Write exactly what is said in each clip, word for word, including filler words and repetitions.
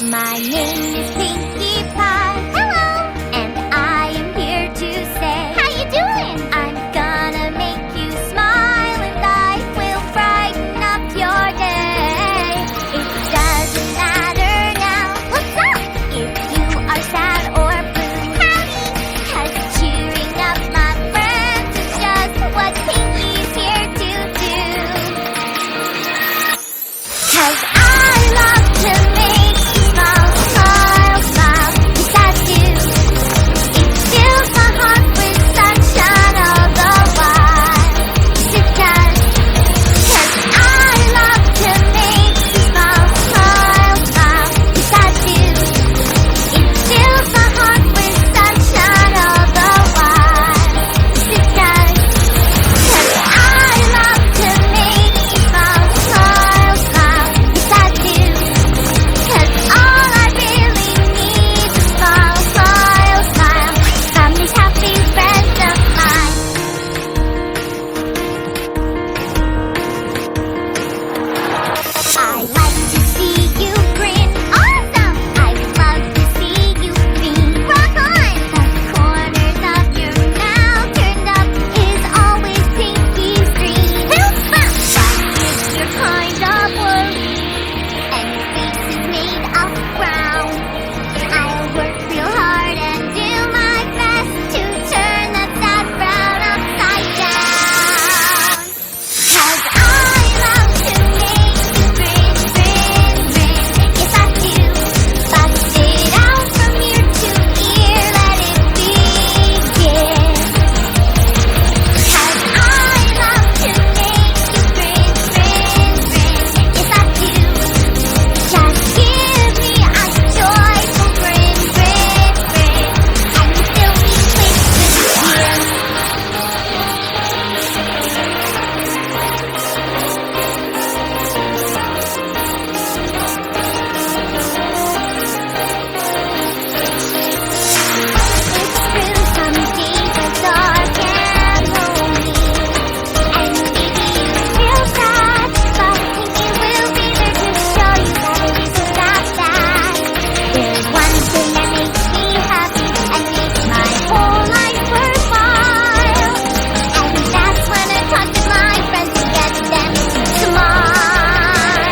My name is Pinkie Pie. Hello! And I am here to say, how you doing? I'm gonna make you smile and I will brighten up your day. It doesn't matter now, what's up? If you are sad or blue, howdy! 'Cause cheering up my friends is just what Pinkie's here to do. 'Cause I love to make you smile, smile, smile. Yes, I do. It fills my heart with sunshine all the while. Yes, it does. 'Cause I love to make you smile, smile, smile. Yes, I do. It fills my heart with sunshine all the while. Yes, it does. 'Cause I love to make you smile, smile, smile. Yes, I do. 'Cause all I really need is a smile, smile, smile from these happy friends of mine. I like to see you grin. Awesome! I love to see you beam. Rock on! The corners of your mouth turned up is always Pinkie's dream. But if you're kind of worried and your face is made of brown, I'll work real hard and do my best to turn that sad frown upside down. 'Cause I love to make you grin, grin, grin. Yes, I do. Bust it out from ear to ear, let it begin. 'Cause I love to make you grin, grin, grin. Yes, I do. Just give me a joyful grin, grin, grin, and fill me with good cheer. It's true, some days are dark and lonely, and maybe you feel sad, but Pinkie will be there to show you that it isn't that bad. There's one thing that makes me happy and makes my whole life worthwhile, and that's when I talk to my friends and get them to smile.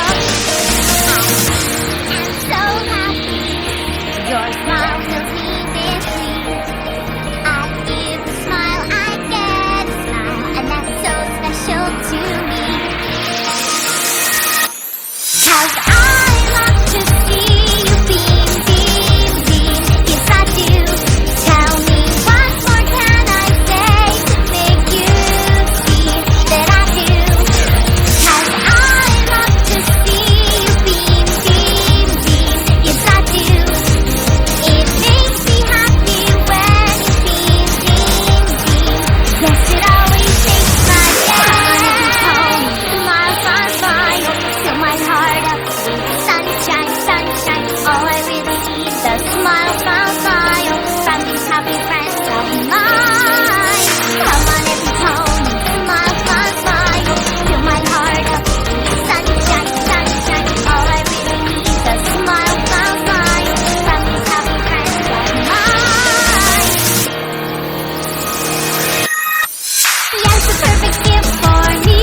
I'm so happy. Your smile fills me with glee. I give a smile, I get a smile, and that's so special to me. 'Cause I love to see you beam, beam, beam. Yes, I do. Tell me what more can I say to make you see that I do. 'Cause I love to see you beam, beam, beam. Yes, I do. It makes me happy when you beam, beam, beam. Yes, it always makes my day. Smile, smile, smile, fill my heart up with sunshine, sunshine. All I really need is a smile, smile, smile from these happy friends of mine. Come on, every pony, smile, smile, smile, fill my heart up with sunshine, sunshine. All I really need is a smile, smile, smile from these happy friends of mine. Yes, the perfect gift for me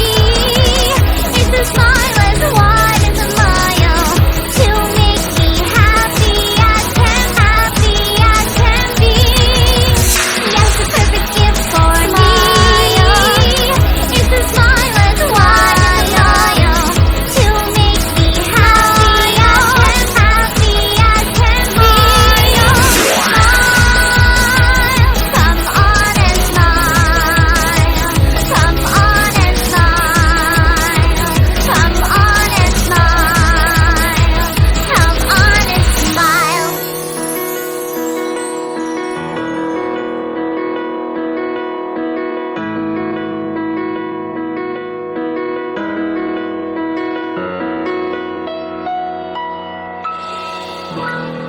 is a smile as wide as a mile to make me happy as can, happy as can be. Yes, the perfect gift for me is a smile as wide as a mile to make me happy as can, happy as can be. Smile, come on and smile. Come on and smile. Come on and smile. Come on and smile. Wow.